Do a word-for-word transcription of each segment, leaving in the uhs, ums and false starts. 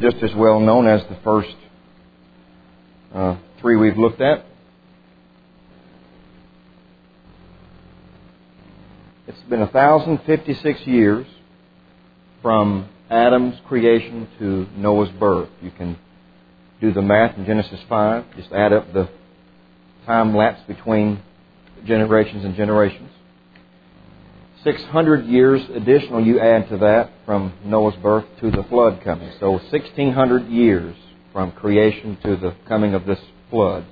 just as well known as the first uh, three we've looked at. It's been one thousand fifty-six years from Adam's creation to Noah's birth. You can do the math in Genesis five. Just add up the time lapse between generations and generations. six hundred years additional you add to that from Noah's birth to the flood coming. So sixteen hundred years from creation to the coming of this flood.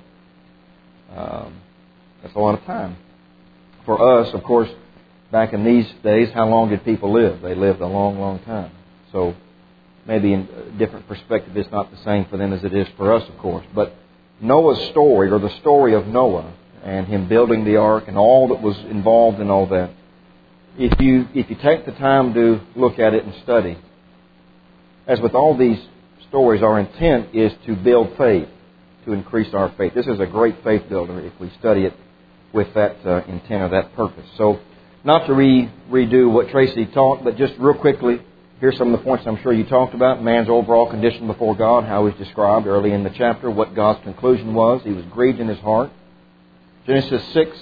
Um, that's a lot of time. For us, of course, back in these days, how long did people live? They lived a long, long time. So maybe in a different perspective, it's not the same for them as it is for us, of course. But Noah's story, or the story of Noah and him building the ark and all that was involved in all that, if you if you take the time to look at it and study, as with all these stories, our intent is to build faith, to increase our faith. This is a great faith builder if we study it with that uh, intent or that purpose. So, not to re- redo what Tracy taught, but just real quickly, here's some of the points I'm sure you talked about. Man's overall condition before God, how he's described early in the chapter, what God's conclusion was. He was grieved in his heart. Genesis six,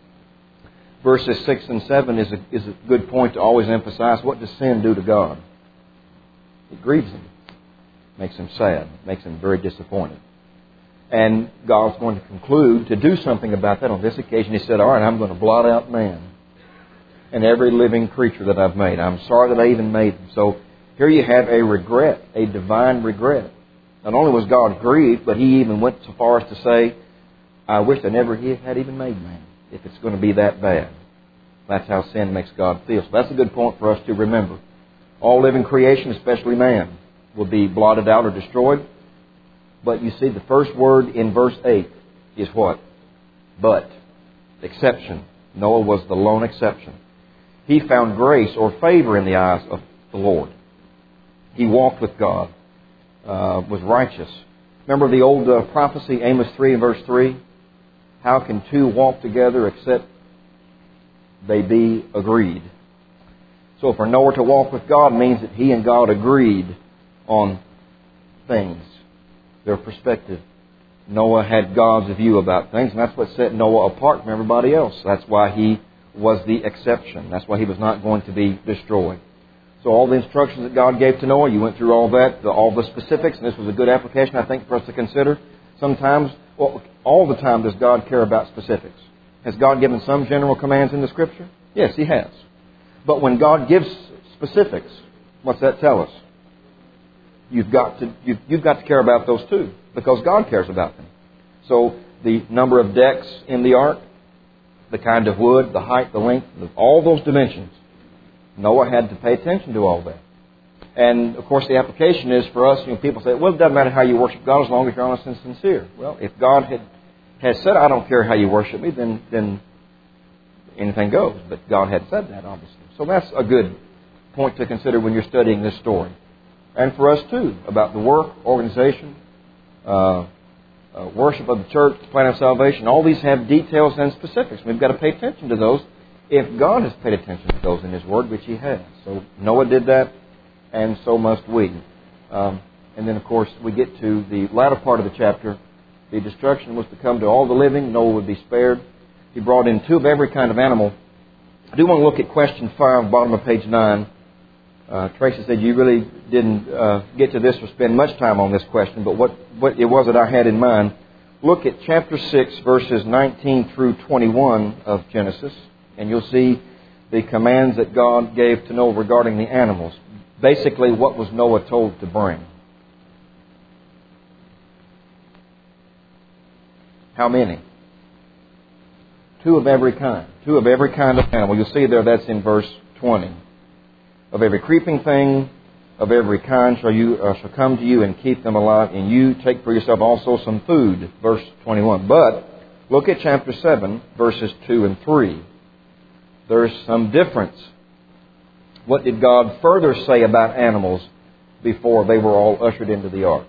verses six and seven is a, is a good point to always emphasize. What does sin do to God? It grieves him. Makes him sad. Makes him very disappointed. And God's going to conclude to do something about that. On this occasion, He said, all right, I'm going to blot out man and every living creature that I've made. I'm sorry that I even made them. So here you have a regret, a divine regret. Not only was God grieved, but He even went so far as to say, I wish I never had even made man, if it's going to be that bad. That's how sin makes God feel. So that's a good point for us to remember. All living creation, especially man, will be blotted out or destroyed. But you see, the first word in verse eight is what? But. Exception. Noah was the lone exception. He found grace or favor in the eyes of the Lord. He walked with God, uh, was righteous. Remember the old uh, prophecy, Amos three and verse three? How can two walk together except they be agreed? So for Noah to walk with God means that he and God agreed on things, their perspective. Noah had God's view about things, and that's what set Noah apart from everybody else. That's why he was the exception. That's why he was not going to be destroyed. So all the instructions that God gave to Noah, you went through all that, the, all the specifics, and this was a good application, I think, for us to consider. Sometimes, well, all the time does God care about specifics. Has God given some general commands in the Scripture? Yes, He has. But when God gives specifics, what's that tell us? You've got to you've, you've got to care about those too, because God cares about them. So the number of decks in the ark, the kind of wood, the height, the length, all those dimensions, Noah had to pay attention to all that. And of course, the application is for us. You know, people say, "Well, it doesn't matter how you worship God as long as you're honest and sincere." Well, if God had has said, "I don't care how you worship me," then then anything goes. But God had said that, obviously. So that's a good point to consider when you're studying this story. And for us too, about the work, organization, uh, uh, worship of the church, the plan of salvation. All these have details and specifics. We've got to pay attention to those if God has paid attention to those in His Word, which He has. So Noah did that, and so must we. Um, and then, of course, we get to the latter part of the chapter. The destruction was to come to all the living. Noah would be spared. He brought in two of every kind of animal. I do want to look at question five, bottom of page nine. Uh, Tracy said you really didn't uh, get to this or spend much time on this question, but what, what it was that I had in mind. Look at chapter six, verses nineteen through twenty-one of Genesis, and you'll see the commands that God gave to Noah regarding the animals. Basically, what was Noah told to bring? How many? Two of every kind. Two of every kind of animal. You'll see there that's in verse twenty. Of every creeping thing, of every kind shall you uh, shall come to you and keep them alive, and you take for yourself also some food. Verse twenty-one. But look at chapter seven, verses two and three. There's some difference. What did God further say about animals before they were all ushered into the ark?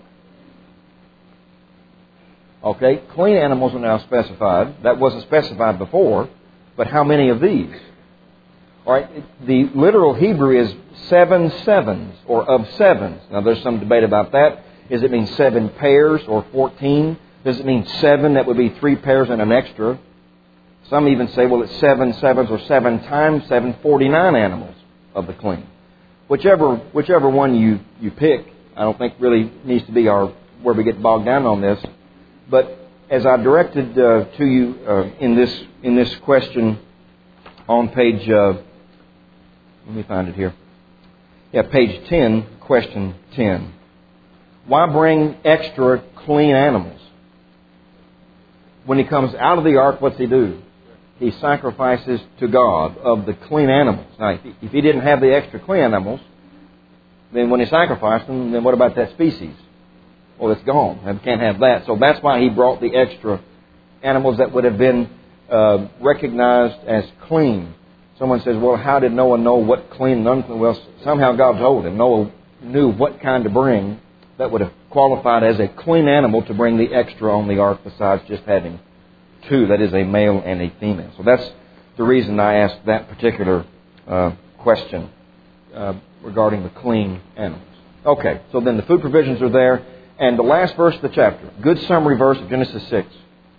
Okay, clean animals are now specified. That wasn't specified before, but how many of these? All right, the literal Hebrew is seven sevens, or of sevens. Now, there's some debate about that. Does it mean seven pairs or fourteen? Does it mean seven? That would be three pairs and an extra. Some even say, well, it's seven sevens or seven times seven, forty-nine animals of the clean. Whichever whichever one you, you pick, I don't think really needs to be our where we get bogged down on this. But as I directed uh, to you uh, in this in this question on page, uh, let me find it here. Yeah, page ten, question ten. Why bring extra clean animals? When he comes out of the ark, what's he do? He sacrifices to God of the clean animals. Now, if he didn't have the extra clean animals, then when he sacrificed them, then what about that species? Well, it's gone. We can't have that. So that's why he brought the extra animals that would have been uh, recognized as clean. Someone says, well, how did Noah know what clean and unclean? Well, somehow God told him. Noah knew what kind to bring that would have qualified as a clean animal to bring the extra on the ark besides just having two, that is a male and a female. So that's the reason I asked that particular uh, question uh, regarding the clean animals. Okay, so then the food provisions are there. And the last verse of the chapter, good summary verse of Genesis six.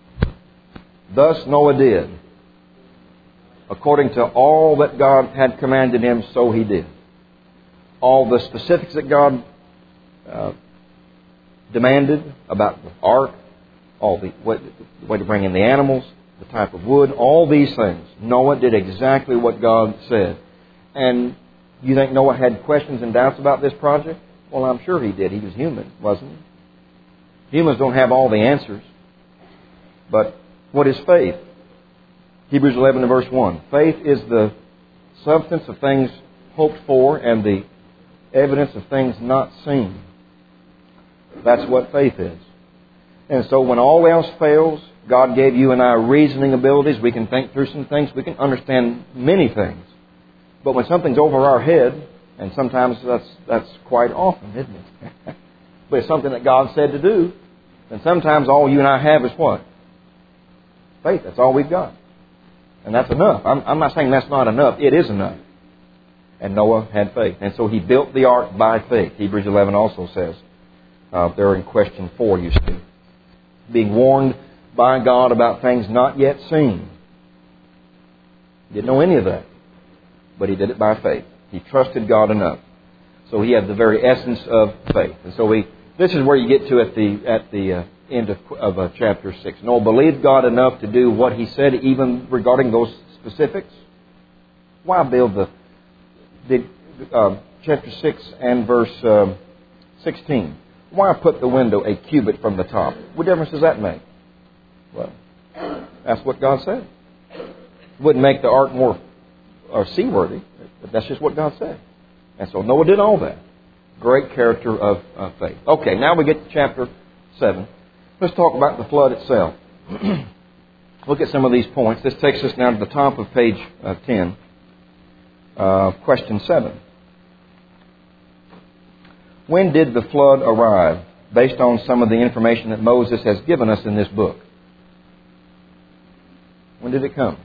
Thus Noah did. According to all that God had commanded him, so he did. All the specifics that God uh, demanded about the ark, all the way, the way to bring in the animals, the type of wood, all these things. Noah did exactly what God said. And you think Noah had questions and doubts about this project? Well, I'm sure he did. He was human, wasn't he? Humans don't have all the answers. But what is faith? Hebrews eleven and verse one. Faith is the substance of things hoped for and the evidence of things not seen. That's what faith is. And so when all else fails, God gave you and I reasoning abilities. We can think through some things. We can understand many things. But when something's over our head, and sometimes that's that's quite often, isn't it? But it's something that God said to do, and sometimes all you and I have is what? Faith. That's all we've got. And that's enough. I'm, I'm not saying that's not enough. It is enough. And Noah had faith. And so he built the ark by faith. Hebrews eleven also says, uh, there in question four, you see. Being warned by God about things not yet seen. He didn't know any of that. But he did it by faith. He trusted God enough. So he had the very essence of faith. And so we, this is where you get to at the at the uh, end of, of uh, chapter six. Noah believed God enough to do what he said, even regarding those specifics. Why build the, the uh, chapter six and verse uh, sixteen? Why put the window a cubit from the top? What difference does that make? Well, that's what God said. It wouldn't make the ark more or seaworthy, but that's just what God said. And so Noah did all that. Great character of uh, faith. Okay, now we get to chapter seven. Let's talk about the flood itself. Look at some of these points. This takes us now to the top of page uh, ten. Uh, question seven. When did the flood arrive? Based on some of the information that Moses has given us in this book. When did it come?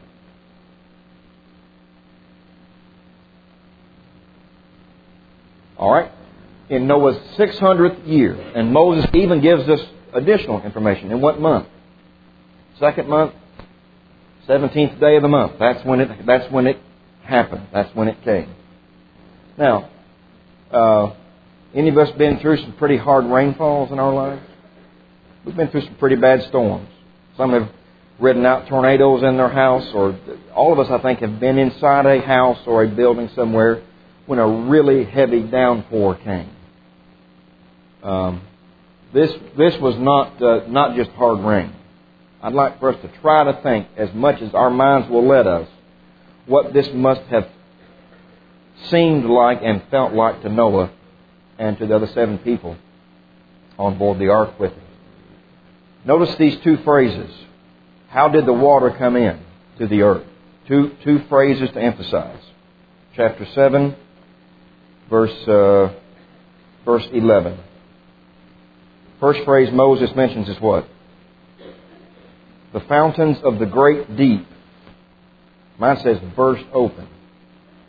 All right. In Noah's six hundredth year. And Moses even gives us additional information. In what month? Second month, seventeenth day of the month. That's when it. That's when it happened. That's when it came. Now, uh, any of us been through some pretty hard rainfalls in our lives? We've been through some pretty bad storms. Some have ridden out tornadoes in their house, or all of us, I think, have been inside a house or a building somewhere when a really heavy downpour came. Um, this this was not uh, not just hard rain. I'd like for us to try to think, as much as our minds will let us, what this must have seemed like and felt like to Noah and to the other seven people on board the ark with him. Notice these two phrases. How did the water come in to the earth? Two two phrases to emphasize. Chapter seven, verse uh, verse eleven. First phrase Moses mentions is what? The fountains of the great deep. Mine says burst open.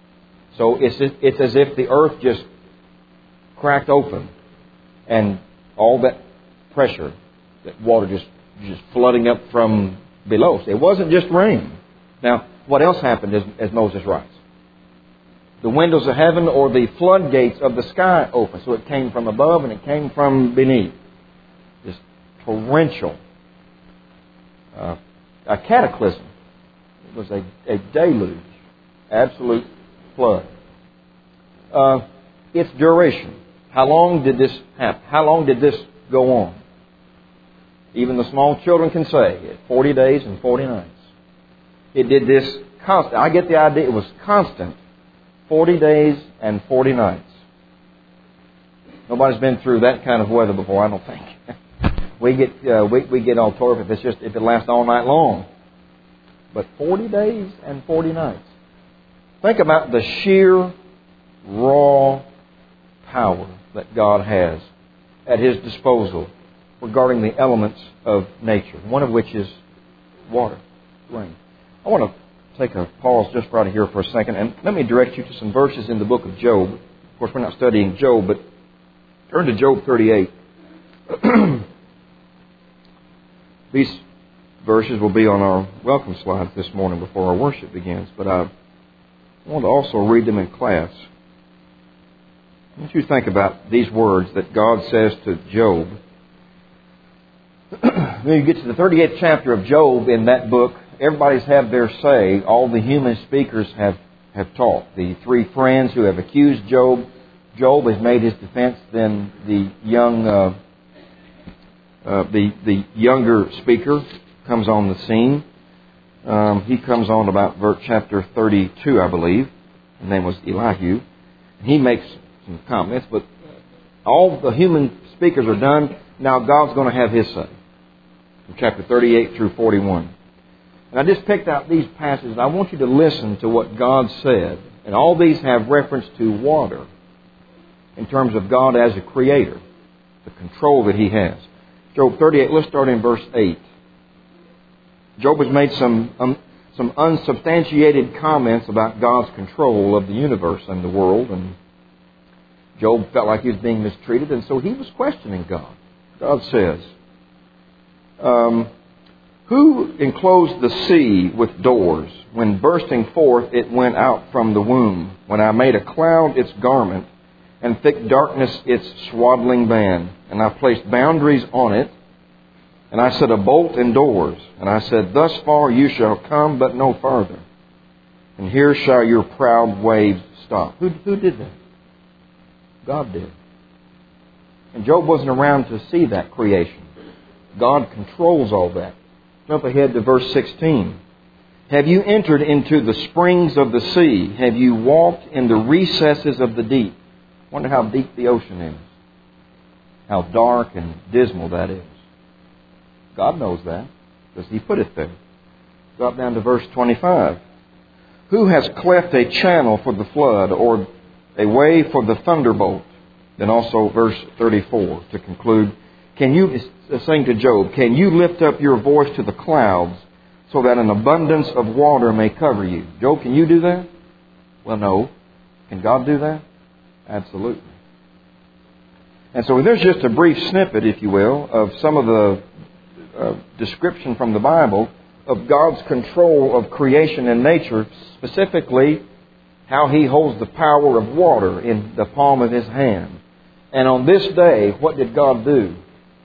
So it's it's as if the earth just cracked open, and all that pressure, that water just just flooding up from below. So it wasn't just rain. Now, what else happened as, as Moses writes? The windows of heaven or the floodgates of the sky opened. So it came from above and it came from beneath. This torrential, uh, a cataclysm. It was a, a deluge, absolute flood. Uh, its duration. How long did this happen? How long did this go on? Even the small children can say, forty days and forty nights. It did this constant. I get the idea. It was constant. forty days and forty nights. Nobody's been through that kind of weather before, I don't think. we get uh, we, we get all tore up if it's just if it lasts all night long. But forty days and forty nights. Think about the sheer raw power that God has at His disposal regarding the elements of nature, one of which is water, rain. I want to take a pause just right here for a second, and let me direct you to some verses in the book of Job. Of course, we're not studying Job, but turn to Job thirty-eight. These verses will be on our welcome slides this morning before our worship begins, but I want to also read them in class. I want you to think about these words that God says to Job. When you get to the thirty-eighth chapter of Job in that book, everybody's had their say. All the human speakers have, have talked. The three friends who have accused Job, Job has made his defense. Then the young, uh, uh, the the younger speaker comes on the scene. Um, he comes on about verse chapter thirty-two, I believe. His name was Elihu. He makes some comments, but all the human speakers are done. Now God's going to have His say. From chapter thirty-eight through forty-one. And I just picked out these passages. I want you to listen to what God said. And all these have reference to water in terms of God as a creator, the control that He has. Job thirty-eight, let's start in verse eight. Job has made some um, some unsubstantiated comments about God's control of the universe and the world. And Job felt like he was being mistreated, and so he was questioning God. God says, um, who enclosed the sea with doors? When bursting forth, it went out from the womb. When I made a cloud its garment, and thick darkness its swaddling band. And I placed boundaries on it, and I set a bolt in doors. And I said, thus far you shall come, but no farther. And here shall your proud waves stop. Who, who did that? God did. And Job wasn't around to see that creation. God controls all that. Jump ahead to verse sixteen. Have you entered into the springs of the sea? Have you walked in the recesses of the deep? Wonder how deep the ocean is. How dark and dismal that is. God knows that because He put it there. Drop down to verse twenty-five. Who has cleft a channel for the flood or a way for the thunderbolt? Then also verse thirty-four to conclude. Can you, saying to Job, can you lift up your voice to the clouds so that an abundance of water may cover you? Job, can you do that? Well, no. Can God do that? Absolutely. And so there's just a brief snippet, if you will, of some of the uh, description from the Bible of God's control of creation and nature, specifically how He holds the power of water in the palm of His hand. And on this day, what did God do?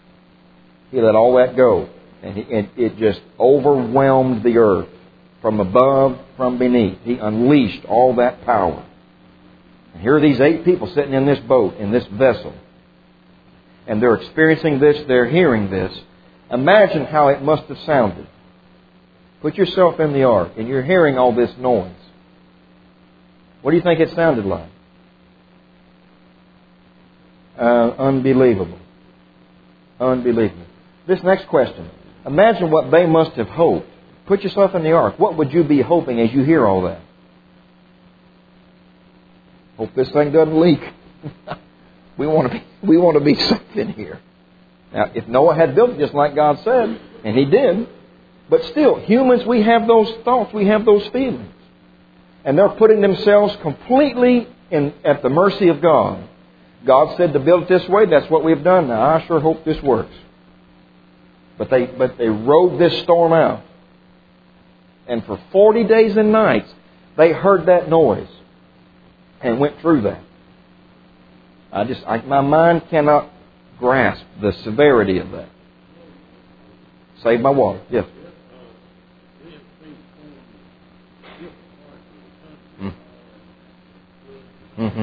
He let all that go. And he, it, it just overwhelmed the earth from above, from beneath. He unleashed all that power. And here are these eight people sitting in this boat, in this vessel. And they're experiencing this, they're hearing this. Imagine how it must have sounded. Put yourself in the ark and you're hearing all this noise. What do you think it sounded like? Uh, unbelievable. Unbelievable. This next question. Imagine what they must have hoped. Put yourself in the ark. What would you be hoping as you hear all that? Hope this thing doesn't leak. we want to be, we want to be safe in here. Now, if Noah had built it just like God said, and he did, but still, humans, we have those thoughts, we have those feelings. And they're putting themselves completely in, at the mercy of God. God said to build it this way. That's what we've done now. I sure hope this works. But they, but they rode this storm out. And for forty days and nights, they heard that noise and went through that. I just, I, my mind cannot grasp the severity of that. Save my water. Yes. Mm-hmm.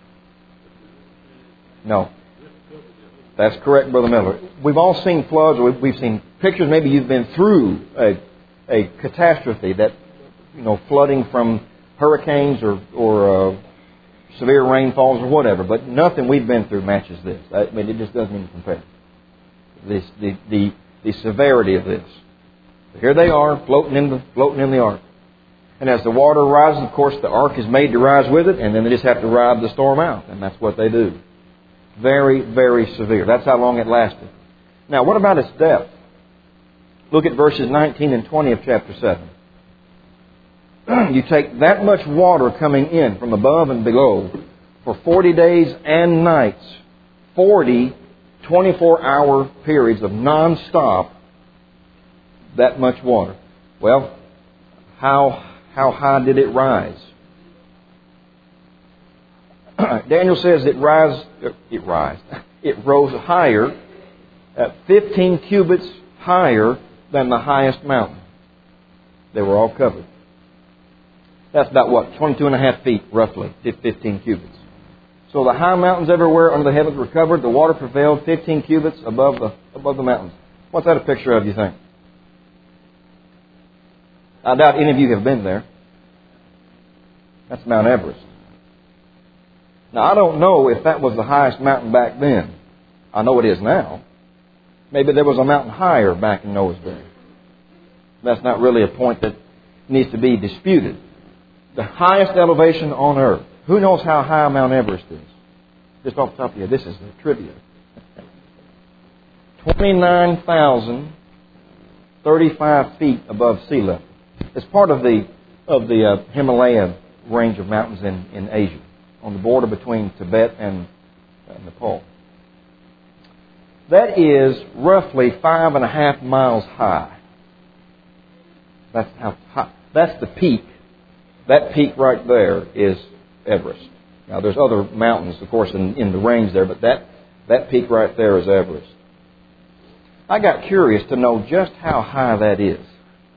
No. That's correct, Brother Miller. We've all seen floods, or we've seen pictures. Maybe you've been through a, a catastrophe, that, you know, flooding from hurricanes or, or uh, severe rainfalls or whatever. But nothing we've been through matches this. I mean, it just doesn't even compare. This, the, the, the severity of this. Here they are, floating in the, floating in the ark. And as the water rises, of course, the ark is made to rise with it, and then they just have to ride the storm out. And that's what they do. Very, very severe. That's how long it lasted. Now, what about its depth? Look at verses nineteen and twenty of chapter seven. You take that much water coming in from above and below for forty days and nights, forty twenty-four hour periods of non-stop, that much water. Well, how how high did it rise? Daniel says it rise, it rise, it rose higher, at fifteen cubits higher than the highest mountain. They were all covered. That's about what, twenty-two and a half feet, roughly, fifteen cubits. So the high mountains everywhere under the heavens were covered. The water prevailed fifteen cubits above the above the mountains. What's that a picture of, you think? I doubt any of you have been there. That's Mount Everest. Now, I don't know if that was the highest mountain back then. I know it is now. Maybe there was a mountain higher back in Noah's day. That's not really a point that needs to be disputed. The highest elevation on earth. Who knows how high Mount Everest is? Just off the top of your head, this is the trivia. twenty-nine thousand thirty-five feet above sea level. It's part of the of the uh, Himalayan range of mountains in, in Asia, on the border between Tibet and uh, Nepal. That is roughly five and a half miles high. That's how high. That's the peak. That peak right there is Everest. Now, there's other mountains, of course, in, in the range there, but that, that peak right there is Everest. I got curious to know just how high that is.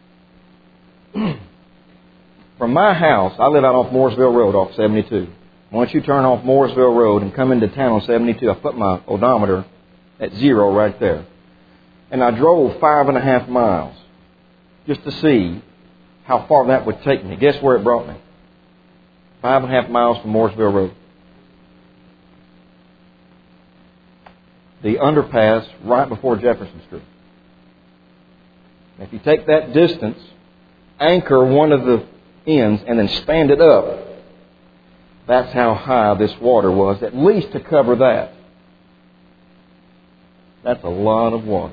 From my house, I live out off Mooresville Road, off seventy-two. Once you turn off Mooresville Road and come into town on seventy-two, I put my odometer at zero right there. And I drove five and a half miles just to see how far that would take me. Guess where it brought me? Five and a half miles from Mooresville Road. The underpass right before Jefferson Street. If you take that distance, anchor one of the ends, and then stand it up, that's how high this water was, at least to cover that. That's a lot of water.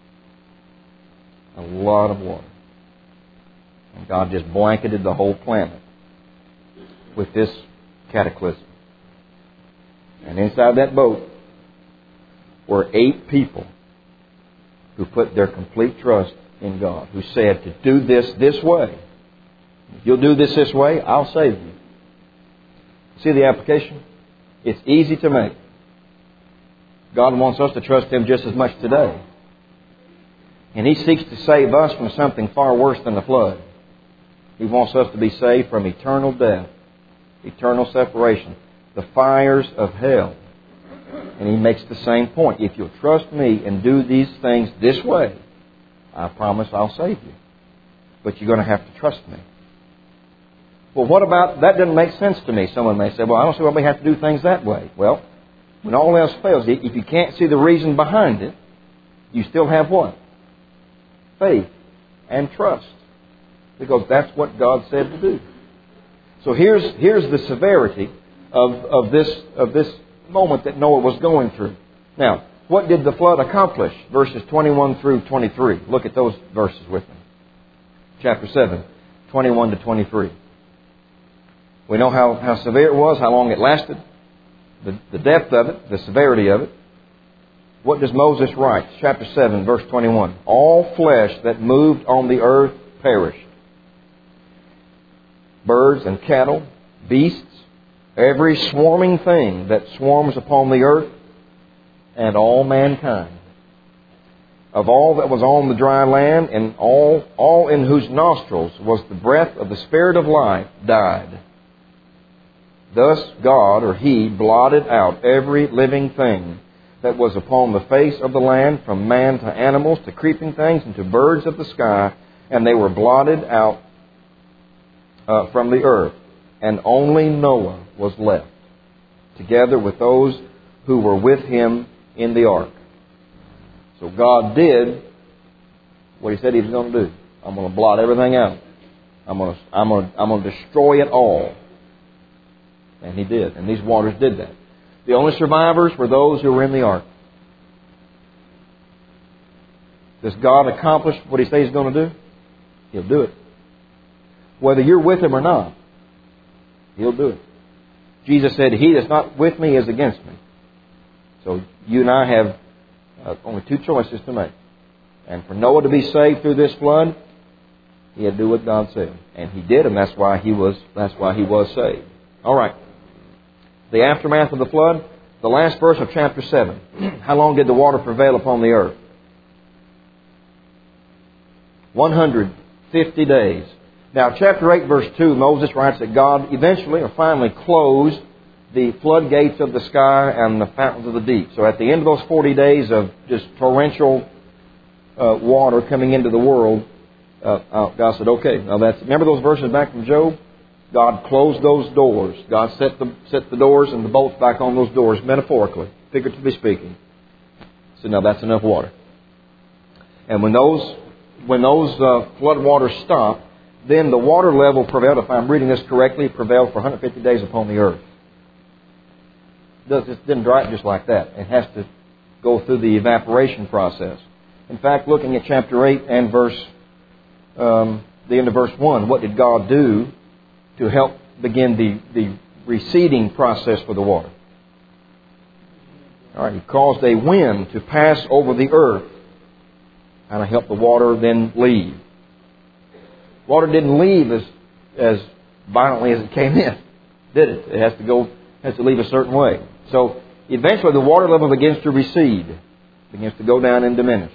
A lot of water. And God just blanketed the whole planet with this cataclysm. And inside that boat were eight people who put their complete trust in God, who said to do this this way. If you'll do this this way, I'll save you. See the application? It's easy to make. God wants us to trust Him just as much today. And He seeks to save us from something far worse than the flood. He wants us to be saved from eternal death, eternal separation, the fires of hell. And He makes the same point. If you'll trust me and do these things this way, I promise I'll save you. But you're going to have to trust me. Well, what about, that doesn't make sense to me. Someone may say, well, I don't see why we have to do things that way. Well, when all else fails, if you can't see the reason behind it, you still have what? Faith and trust. Because that's what God said to do. So here's here's the severity of, of this of this moment that Noah was going through. Now, what did the flood accomplish? Verses twenty-one through twenty-three. Look at those verses with me. Chapter seven, twenty-one to twenty-three. We know how, how severe it was, how long it lasted, the, the depth of it, the severity of it. What does Moses write? Chapter seven, verse twenty-one. All flesh that moved on the earth perished. Birds and cattle, beasts, every swarming thing that swarms upon the earth, and all mankind. Of all that was on the dry land, and all, all in whose nostrils was the breath of the Spirit of life, died. Thus God, or He, blotted out every living thing that was upon the face of the land, from man to animals, to creeping things, and to birds of the sky, and they were blotted out uh, from the earth. And only Noah was left, together with those who were with him in the ark. So God did what He said He was going to do. I'm going to blot everything out. I'm going to, I'm going to, I'm going to destroy it all. And He did. And these waters did that. The only survivors were those who were in the ark. Does God accomplish what He says He's going to do? He'll do it. Whether you're with Him or not, He'll do it. Jesus said, He that's not with me is against me. So you and I have uh, only two choices to make. And for Noah to be saved through this flood, he had to do what God said. And he did, and that's why he was, that's why he was saved. All right. The aftermath of the flood, the last verse of chapter seven. How long did the water prevail upon the earth? one hundred fifty days. Now, chapter eight, verse two, Moses writes that God eventually or finally closed the floodgates of the sky and the fountains of the deep. So at the end of those forty days of just torrential uh, water coming into the world, uh, uh, God said, okay, now that's, remember those verses back from Job? God closed those doors. God set the, set the doors and the bolts back on those doors, metaphorically, figuratively speaking. So now that's enough water. And when those, when those uh, flood waters stopped, then the water level prevailed, if I'm reading this correctly, prevailed for one hundred fifty days upon the earth. It didn't dry up just like that. It has to go through the evaporation process. In fact, looking at chapter eight and verse, um, the end of verse one, what did God do to help begin the, the receding process for the water? All right, He caused a wind to pass over the earth and to help the water then leave. Water didn't leave as as violently as it came in, did it? It has to go, has to leave a certain way. So eventually the water level begins to recede, begins to go down and diminish.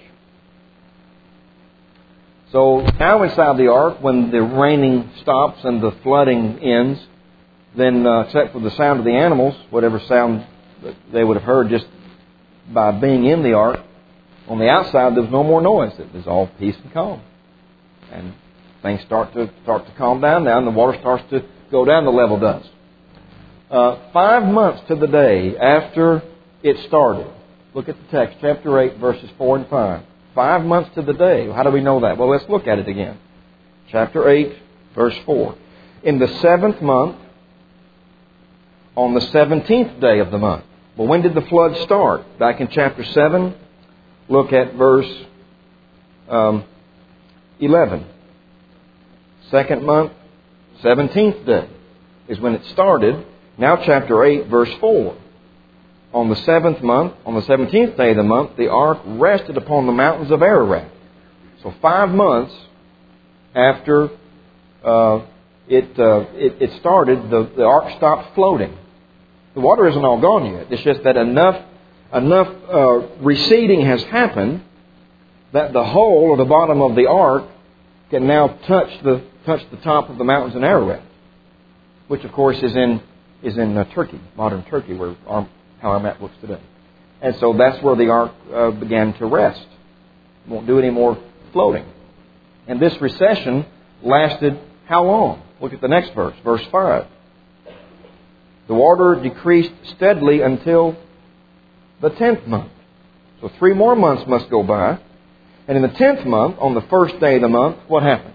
So now inside the ark, when the raining stops and the flooding ends, then uh, except for the sound of the animals, whatever sound that they would have heard just by being in the ark, on the outside there was no more noise. It was all peace and calm. And things start to start to calm down now, and the water starts to go down, the level does. Uh, five months to the day after it started. Look at the text, chapter eight, verses four and five. Five months to the day. How do we know that? Well, let's look at it again. Chapter eight, verse four. In the seventh month, on the seventeenth day of the month. Well, when did the flood start? Back in chapter seven, look at verse um, eleven. Second month, seventeenth day is when it started. Now chapter eight, verse four. On the seventh month, on the seventeenth day of the month, the ark rested upon the mountains of Ararat. So five months after uh, it, uh, it it started, the, the ark stopped floating. The water isn't all gone yet. It's just that enough enough uh, receding has happened that the hole or the bottom of the ark can now touch the touch the top of the mountains in Ararat, which of course is in is in uh, Turkey, modern Turkey, where our, how our map looks today. And so that's where the ark uh, began to rest. It won't do any more floating. And this recession lasted how long? Look at the next verse, verse five. The water decreased steadily until the tenth month. So three more months must go by. And in the tenth month, on the first day of the month, what happens?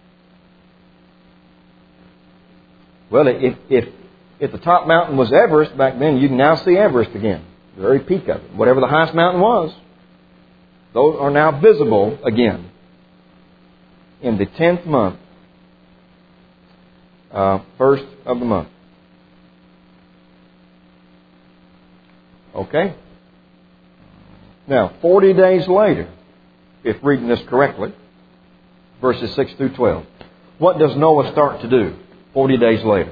Well, if, if, if the top mountain was Everest back then, you can now see Everest again. The very peak of it. Whatever the highest mountain was, those are now visible again. In the tenth month, uh, first of the month. Okay? Now, forty days later, if reading this correctly, verses six through twelve, what does Noah start to do forty days later?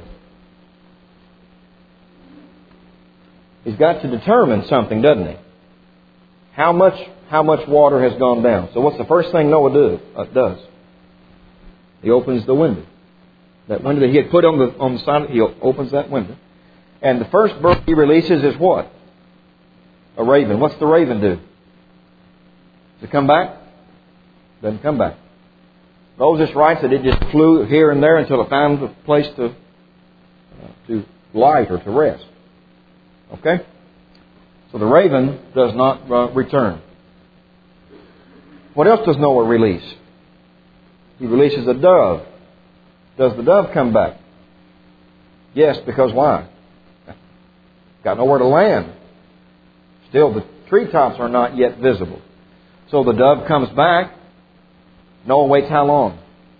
He's got to determine something, doesn't he? How much how much water has gone down. So what's the first thing Noah do, uh, does? He opens the window. That window that he had put on the on the side, he opens that window. And the first bird he releases is what? A raven. What's the raven do? Does it come back? Doesn't come back. Moses writes that it just flew here and there until it found a place to uh, to light or to rest. Okay? So the raven does not uh, return. What else does Noah release? He releases a dove. Does the dove come back? Yes, because why? Got nowhere to land. Still, the treetops are not yet visible. So the dove comes back. Noah waits how long?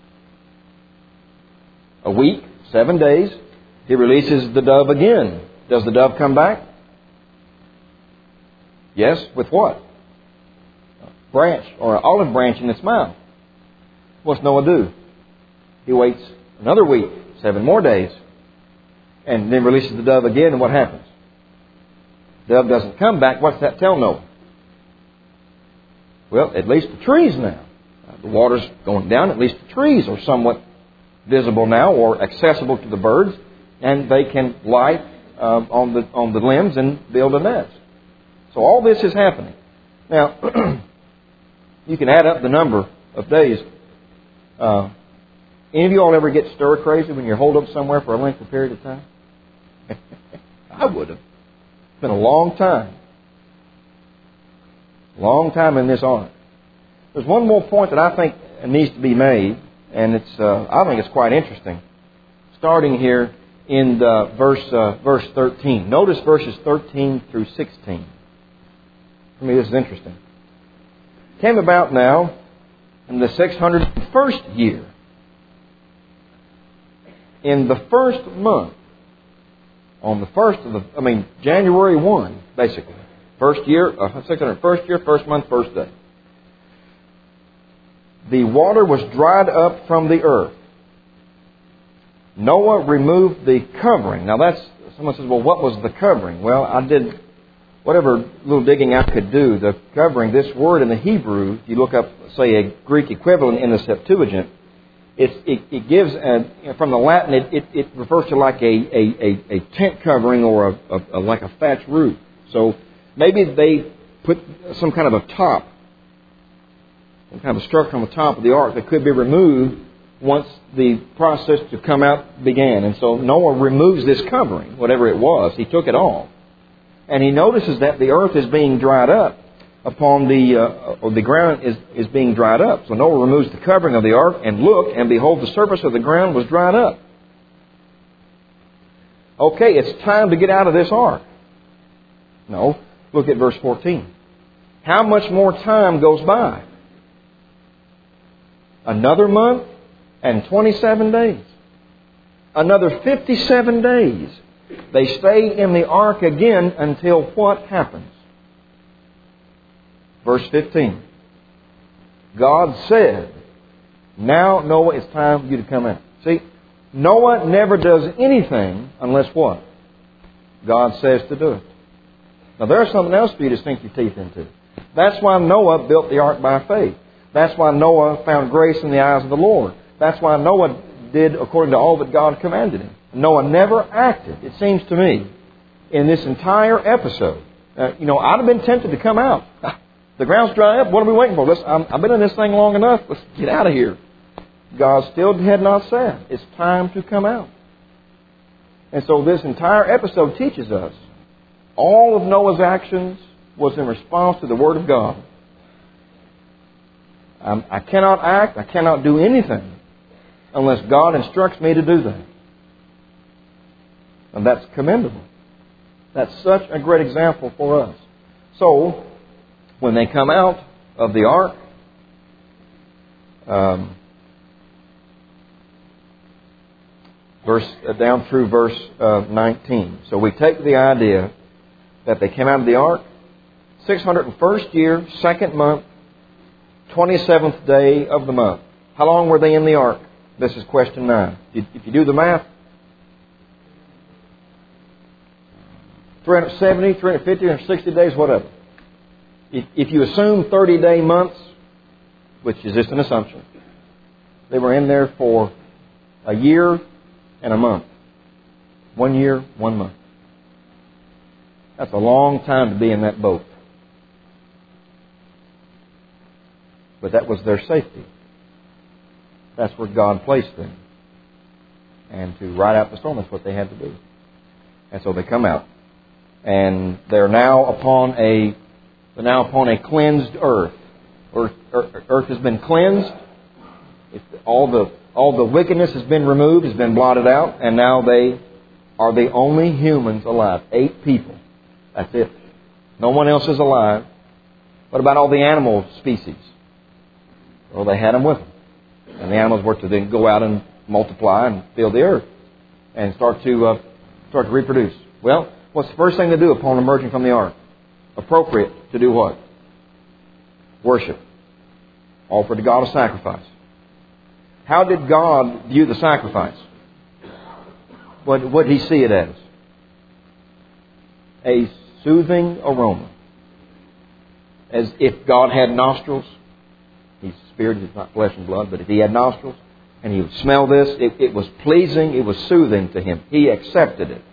A week, seven days. He releases the dove again. Does the dove come back? Yes, with what? A branch or an olive branch in its mouth. What's Noah do? He waits another week, seven more days, and then releases the dove again, and what happens? The dove doesn't come back. What's that tell Noah? Well, at least the trees now. The water's going down. At least the trees are somewhat visible now or accessible to the birds, and they can light um, on the on the limbs and build a nest. So all this is happening. Now, you can add up the number of days. Uh, any of you all ever get stir crazy when you're holed up somewhere for a lengthy period of time? I would have. It's been a long time. Long time in this ark. There's one more point that I think needs to be made, and it's uh, I think it's quite interesting. Starting here in the verse uh, verse thirteen. Notice verses thirteen through sixteen. For me, this is interesting. Came about now in the six hundred first year, in the first month, on the first of the, I mean January first, basically, first year, uh, six hundred first year, first month, first day. The water was dried up from the earth. Noah removed the covering. Now that's, someone says, well, what was the covering? Well, I did whatever little digging I could do. The covering, this word in the Hebrew, if you look up, say, a Greek equivalent in the Septuagint, it's, it, it gives, a, from the Latin, it, it, it refers to like a, a, a, a tent covering or a, a, a, like a thatch roof. So maybe they put some kind of a top, some kind of a structure on the top of the ark that could be removed once the process to come out began. And so Noah removes this covering, whatever it was. He took it off. And he notices that the earth is being dried up upon the, uh, or the ground is, is being dried up. So Noah removes the covering of the ark and looked, and behold, the surface of the ground was dried up. Okay, it's time to get out of this ark. No, look at verse fourteen. How much more time goes by? Another month and twenty-seven days. Another fifty-seven days. They stay in the ark again until what happens? Verse fifteen. God said, now Noah, it's time for you to come out. See, Noah never does anything unless what? God says to do it. Now there's something else for you to sink your teeth into. That's why Noah built the ark by faith. That's why Noah found grace in the eyes of the Lord. That's why Noah did according to all that God commanded him. Noah never acted, it seems to me, in this entire episode. Uh, you know, I'd have been tempted to come out. The ground's dry up. What are we waiting for? Let's, I'm, I've been in this thing long enough. Let's get out of here. God still had not said, it's time to come out. And so this entire episode teaches us all of Noah's actions was in response to the Word of God. I'm, I cannot act, I cannot do anything unless God instructs me to do that. And that's commendable. That's such a great example for us. So, when they come out of the ark, um, verse uh, down through verse uh, nineteen. So we take the idea that they came out of the ark, six hundred first year, second month, twenty-seventh day of the month. How long were they in the ark? This is question nine. If you do the math, three hundred seventy, three hundred fifty, three hundred sixty days, whatever. If, if you assume thirty-day months, which is just an assumption, they were in there for a year and a month. One year, one month. That's a long time to be in that boat. But that was their safety. That's where God placed them. And to ride out the storm, that's what they had to do. And so they come out. And they're now upon a they're now upon a cleansed earth. Earth, earth has been cleansed. It's all the all the wickedness has been removed, has been blotted out, and now they are the only humans alive. Eight people. That's it. No one else is alive. What about all the animal species? Well, they had them with them. And the animals were to then go out and multiply and fill the earth and start to uh, start to reproduce. Well, what's the first thing to do upon emerging from the ark? Appropriate to do what? Worship. Offer to God a sacrifice. How did God view the sacrifice? What what did He see it as? A soothing aroma. As if God had nostrils. He's spirit, He's not flesh and blood, but if He had nostrils and He would smell this, it, it was pleasing, it was soothing to Him. He accepted it.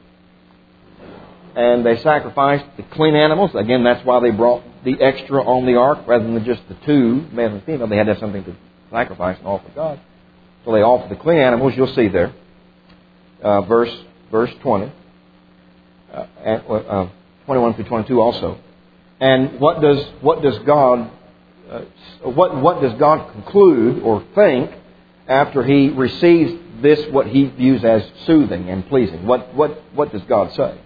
And they sacrificed the clean animals. Again, that's why they brought the extra on the ark rather than just the two, male and female. They had to have something to sacrifice and offer God. So they offered the clean animals. You'll see there, uh, verse verse twenty, uh, and, uh, twenty-one through twenty-two also. And what does what does God uh, what what does God conclude or think after He receives this? What He views as soothing and pleasing. What what what does God say?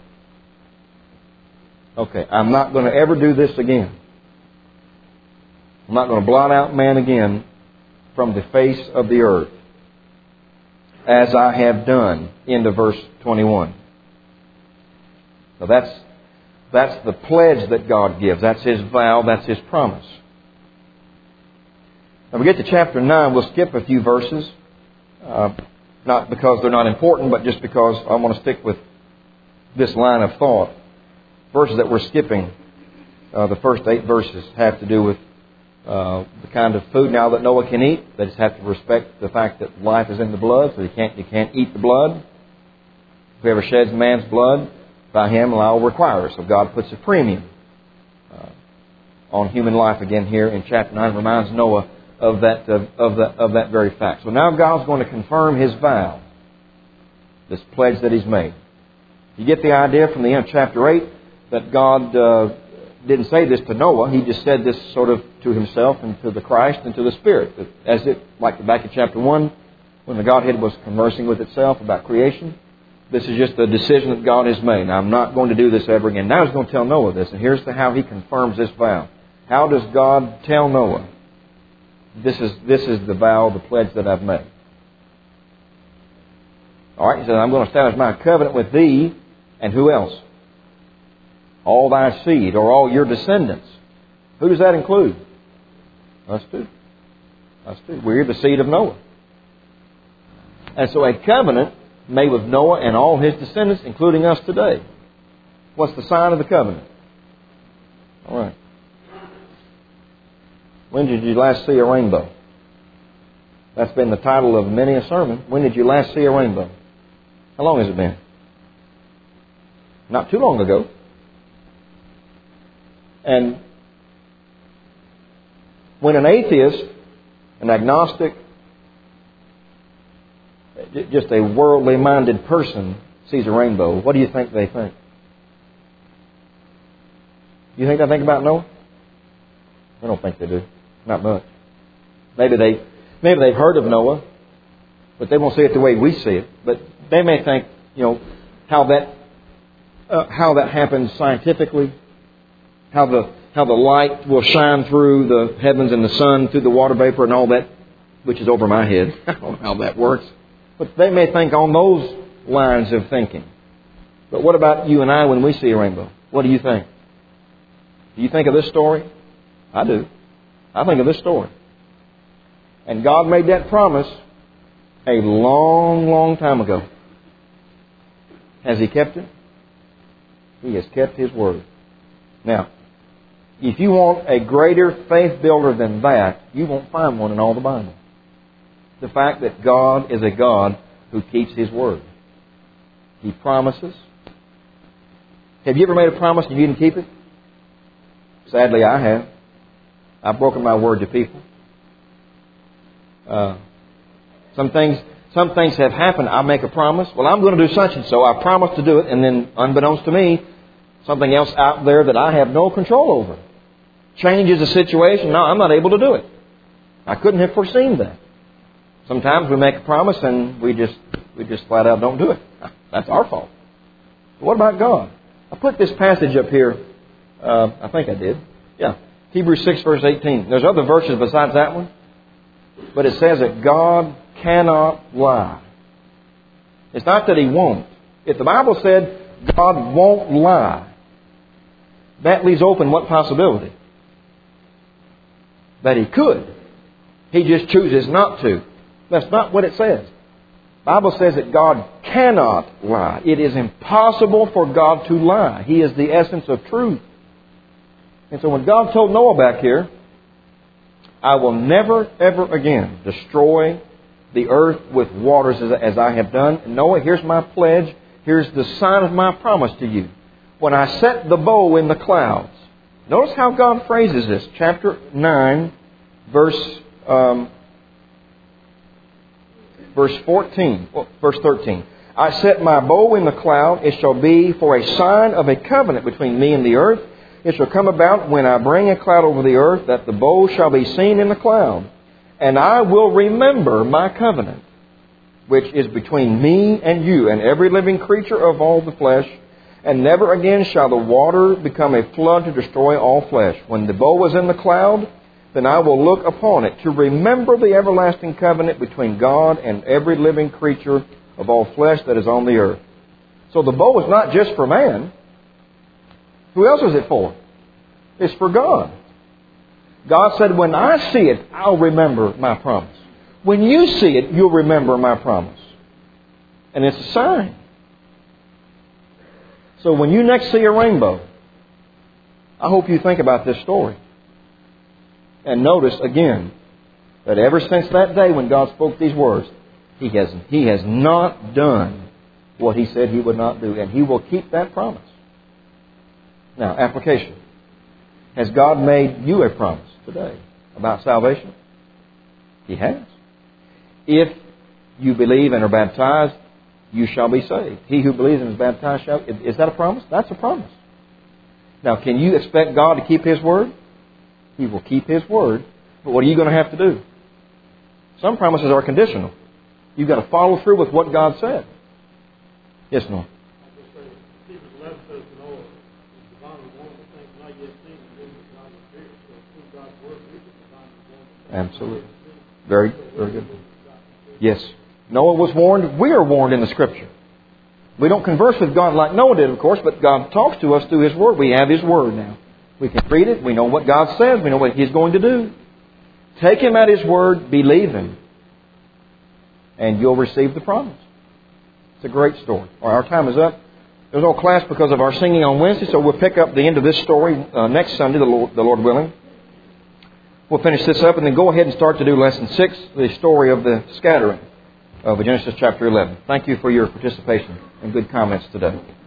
Okay, I'm not going to ever do this again. I'm not going to blot out man again from the face of the earth, as I have done, into verse twenty-one. So that's that's the pledge that God gives. That's His vow. That's His promise. Now we get to chapter nine. We'll skip a few verses, uh, not because they're not important, but just because I want to stick with this line of thought. Verses that we're skipping, uh, the first eight verses, have to do with uh, the kind of food now that Noah can eat. They just have to respect the fact that life is in the blood, so you can't you can't eat the blood. Whoever sheds man's blood, by him law will require it. So God puts a premium uh, on human life again here in chapter nine. Reminds Noah of that of, of that of that very fact. So now God's going to confirm His vow, this pledge that He's made. You get the idea from the end of chapter eight. That God uh, didn't say this to Noah. He just said this sort of to Himself and to the Christ and to the Spirit. As it, like back in chapter one, when the Godhead was conversing with itself about creation, this is just a decision that God has made. Now, I'm not going to do this ever again. Now He's going to tell Noah this. And here's the, how He confirms this vow. How does God tell Noah, this is, this is the vow, the pledge that I've made? All right, He said, I'm going to establish my covenant with thee, and who else? All thy seed, or all your descendants. Who does that include? Us too. Us too. We're the seed of Noah. And so a covenant made with Noah and all his descendants, including us today. What's the sign of the covenant? All right. When did you last see a rainbow? That's been the title of many a sermon. When did you last see a rainbow? How long has it been? Not too long ago. And when an atheist, an agnostic, just a worldly minded person sees a rainbow, what do you think they think? You think they think about Noah? I don't think they do. Not much. Maybe they, maybe they've heard of Noah, but they won't see it the way we see it. But they may think, you know, how that, uh, how that happens scientifically. How the how the light will shine through the heavens and the sun, through the water vapor and all that, which is over my head. I don't know how that works. But they may think on those lines of thinking. But what about you and I when we see a rainbow? What do you think? Do you think of this story? I do. I think of this story. And God made that promise a long, long time ago. Has He kept it? He has kept His word. Now, if you want a greater faith builder than that, you won't find one in all the Bible. The fact that God is a God who keeps His word. He promises. Have you ever made a promise and you didn't keep it? Sadly, I have. I've broken my word to people. Uh, some things, some things have happened. I make a promise. Well, I'm going to do such and so. I promise to do it, and then, unbeknownst to me, something else out there that I have no control over changes the situation. No, I'm not able to do it. I couldn't have foreseen that. Sometimes we make a promise and we just we just flat out don't do it. That's our fault. But what about God? I put this passage up here. Uh, I think I did. Yeah. Hebrews six, verse eighteen. There's other verses besides that one. But it says that God cannot lie. It's not that He won't. If the Bible said God won't lie, that leaves open what possibility? That He could. He just chooses not to. That's not what it says. The Bible says that God cannot lie. It is impossible for God to lie. He is the essence of truth. And so when God told Noah back here, I will never, ever again destroy the earth with waters as, as I have done. And Noah, here's my pledge. Here's the sign of my promise to you. When I set the bow in the clouds. Notice how God phrases this. Chapter nine, verse um, verse fourteen, well, verse thirteen. I set my bow in the cloud. It shall be for a sign of a covenant between me and the earth. It shall come about when I bring a cloud over the earth that the bow shall be seen in the cloud. And I will remember my covenant, which is between me and you and every living creature of all the flesh. And never again shall the water become a flood to destroy all flesh. When the bow is in the cloud, then I will look upon it to remember the everlasting covenant between God and every living creature of all flesh that is on the earth. So the bow is not just for man. Who else is it for? It's for God. God said, when I see it, I'll remember my promise. When you see it, you'll remember my promise. And it's a sign. So when you next see a rainbow, I hope you think about this story. And notice again that ever since that day when God spoke these words, He has, he has not done what He said He would not do. And He will keep that promise. Now, application. Has God made you a promise today about salvation? He has. If you believe and are baptized, you shall be saved. He who believes and is baptized shall... Is that a promise? That's a promise. Now, can you expect God to keep His word? He will keep His word. But what are you going to have to do? Some promises are conditional. You've got to follow through with what God said. Yes, Noah? Absolutely. Very, very good. Yes. Noah was warned. We are warned in the Scripture. We don't converse with God like Noah did, of course, but God talks to us through His Word. We have His Word now. We can read it. We know what God says. We know what He's going to do. Take Him at His Word. Believe Him. And you'll receive the promise. It's a great story. All right, our time is up. There's no class because of our singing on Wednesday, so we'll pick up the end of this story uh, next Sunday, the Lord, the Lord willing. We'll finish this up and then go ahead and start to do Lesson six, the story of the scattering of Genesis chapter eleven. Thank you for your participation and good comments today.